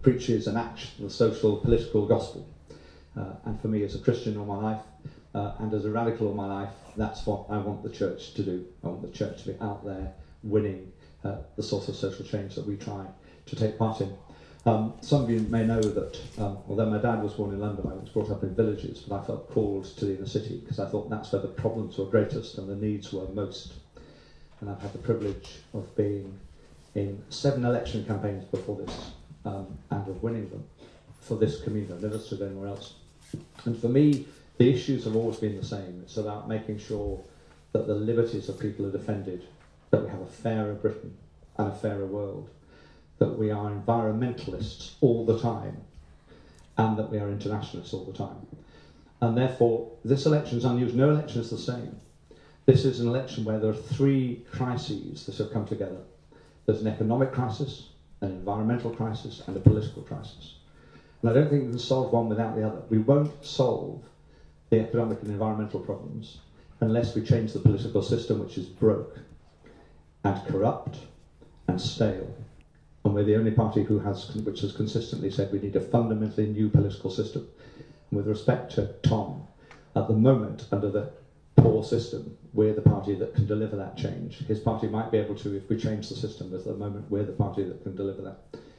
preaches and acts the social, political gospel. And for me as a Christian all my life, and as a radical all my life, that's what I want the church to do. I want the church to be out there winning the sort of social change that we try to take part in. Some of you may know that although my dad was born in London, I was brought up in villages, but I felt called to the inner city because I thought that's where the problems were greatest and the needs were most. And I've had the privilege of being in 7 election campaigns before this, and of winning them for this community. I've never stood anywhere else. And for me, the issues have always been the same. It's about making sure that the liberties of people are defended, that we have a fairer Britain and a fairer world, that we are environmentalists all the time, and that we are internationalists all the time. And therefore, this election is unusual. No election is the same. This is an election where there are 3 crises that have come together. There's an economic crisis, an environmental crisis, and a political crisis. And I don't think we can solve one without the other. We won't solve the economic and environmental problems unless we change the political system, which is broke and corrupt and stale. And we're the only party which has consistently said we need a fundamentally new political system. And with respect to Tom, at the moment, under the poor system, we're the party that can deliver that change. His party might be able to if we change the system, but at the moment we're the party that can deliver that.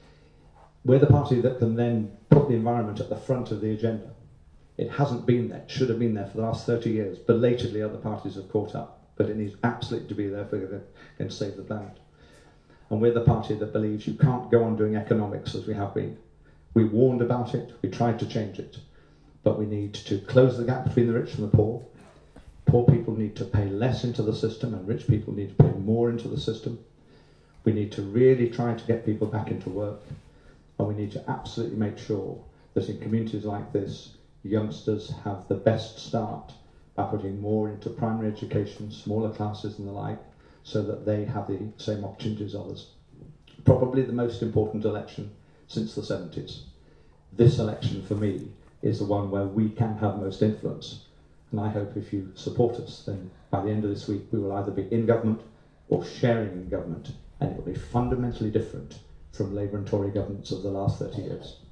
We're the party that can then put the environment at the front of the agenda. It hasn't been there, it should have been there for the last 30 years. Belatedly, other parties have caught up, but it needs absolutely to be there if we're going to save the planet. And we're the party that believes you can't go on doing economics as we have been. We warned about it, we tried to change it, but we need to close the gap between the rich and the poor. Poor people need to pay less into the system and rich people need to pay more into the system. We need to really try to get people back into work, and we need to absolutely make sure that in communities like this, youngsters have the best start by putting more into primary education, smaller classes and the like, so that they have the same opportunities as others. Probably the most important election since the 70s. This election, for me, is the one where we can have most influence. And I hope if you support us, then by the end of this week, we will either be in government or sharing in government, and it will be fundamentally different from Labour and Tory governments of the last 30 years.